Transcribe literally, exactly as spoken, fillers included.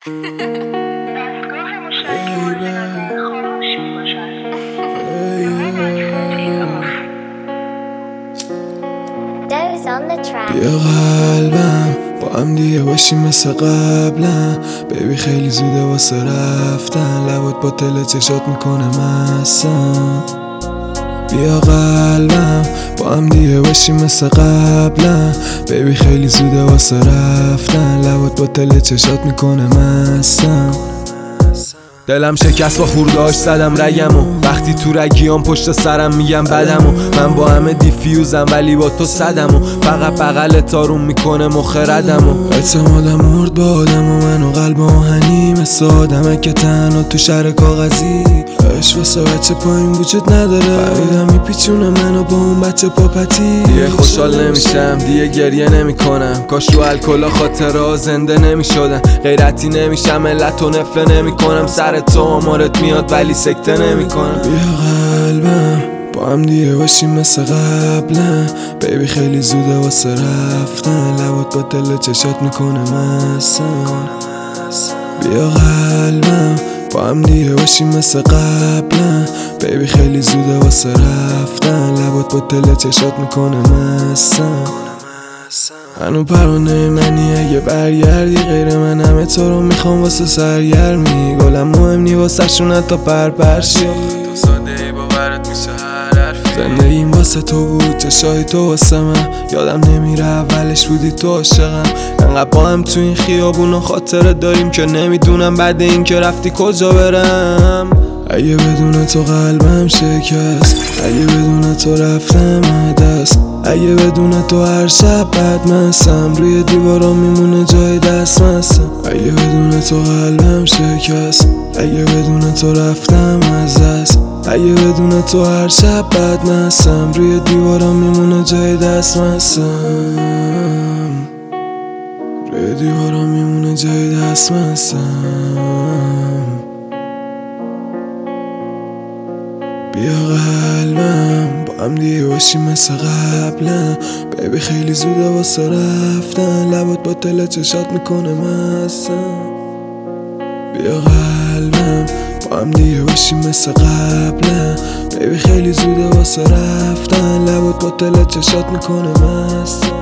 دستگاه مشترک مورد نظر خاموش میباشد. Those on the track. بیا قلبم با هم دیگه باشیم مثل قبلا. بیبی خیلی زوده واسه رفتن، لبات با تل چشات میکنه مستم. بیا قلبم با هم دیگه باشیم مثل قبلا. بیبی خیلی زوده واسه رفتن، لبات با تل چشات میکنه مستم. دلم شکست با خورداش زدم رگمو، وقتی تو رگیام پشت سرم میگم بدمو. من با همه دیفیوزم ولی با تو صدمو، فقط بغل تارون میکنه مخردمو. اعتمادم مرد با آدم و من و قلب آهنی، مثل آدمه که تنها تو شهر کاغذی. عشق واسه بچه پایین وجود نداره، فریدم میپیچونه منو با اون بچه پاپتی. دیگه خوشحال نمیشم، دیگه گریه نمیکنم، کاش رو الکلا خاطرها زنده نمیشدن. غیرتی نمیشم، علت و نفله نمیکنم، سر تو آمارت میاد ولی سکته نمیکنم. بیا قلبم با هم دیگه باشیم مثل قبلا. بیبی خیلی زوده واسه رفتن، لبات با دل چشات میکنه مستم. بیا قلبم با هم دیگه باشیم مثل قبلا. بیبی خیلی زوده واسه رفتن، لبات با دل چشات میکنه مستم. هنو پرونه منی اگه برگردی، غیر من همه تو رو میخوام واسه سرگرمی. گلم مهم نی واسه شونه تا پر پرشی، تو ساده ای باورت میشه هر حرفی. زندگیم واسه تو بود، چشای تو واسه من، یادم نمیره اولش بودی تو عاشقم. انقدر با هم تو این خیابون و خاطره داریم که نمیدونم بعد این که رفتی کجا برم. اگه بدون تو قلبم شکست، اگه بدون تو رفتم دست، اگه بدون تو هر شب بد مستم، روی دیوارا میمونه جای دست مستم. اگه بدون تو قلبم شکست، اگه بدون تو رفتم از دست، اگه بدون تو هر شب بد مستم، روی دیوارا میمونه جای دست مستم، روی دیوارا میمونه جای دست مستم. بیا قلبم با هم دیگه باشیم مثل قبلا. بیبی خیلی زوده واسه رفتن، لبات با دل چشات میکنه مستم. بیا قلبم با هم دیگه باشیم مثل قبلا. بیبی خیلی زوده واسه رفتن، لبات با دل چشات میکنه مستم.